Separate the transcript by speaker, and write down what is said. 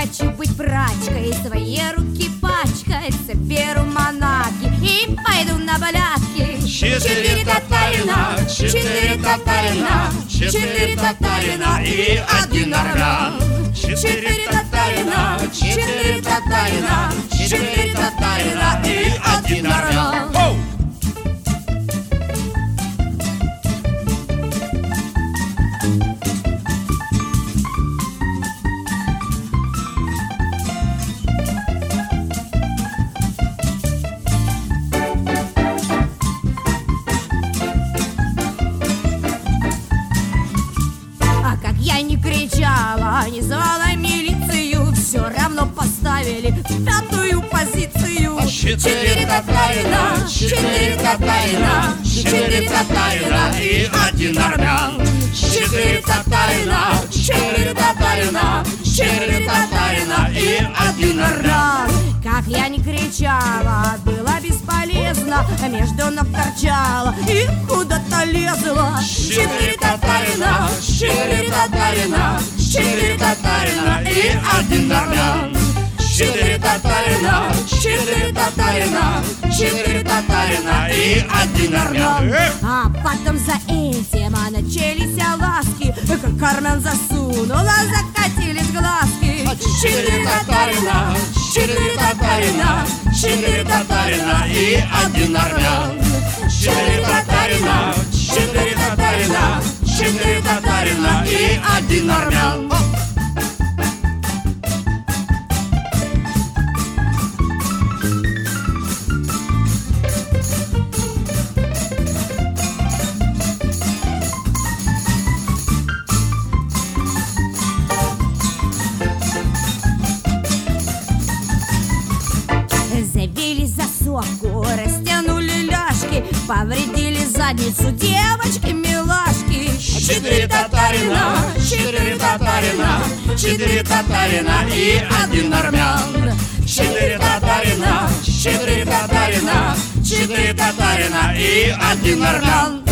Speaker 1: хочу быть прачкой, свои руки пачкать, соберу манатки и пойду на болятки. 4 татарина, 4 татарина, 4 татарина и 1 армян. 4 татарина, 4 татарина, 4 татарина и 1 армян. Я не кричала, не звала милицию, все равно поставили в 5-ю позицию. 4 татарина, 4 татарина, 4 татарина и 1 армян. 4 татарина, 4 татарина, 4 татарина и 1 армян. Как я не кричала, было бесполезно, между ног торчала и куда-то лезла. 4 татарина, 4 татарина, 4 татарина и 1 армян. 4 татарина, 4 татарина, 4 татарина и 1 армян. А потом за этим начались ласки, как армян засунула, закатились глазки. 4 татарина, 4 татарина, 4 татарина и 1 армян. 4 татарина, 4 татарина, 4 татарина и 1 армян. Завели засовку, растянули ляжки, повредили задницу девочки-милашки. 4 татарина, 4 татарина, 4 татарина и 1 армян. 4 татарина, 4 татарина, 4 татарина и 1 армян.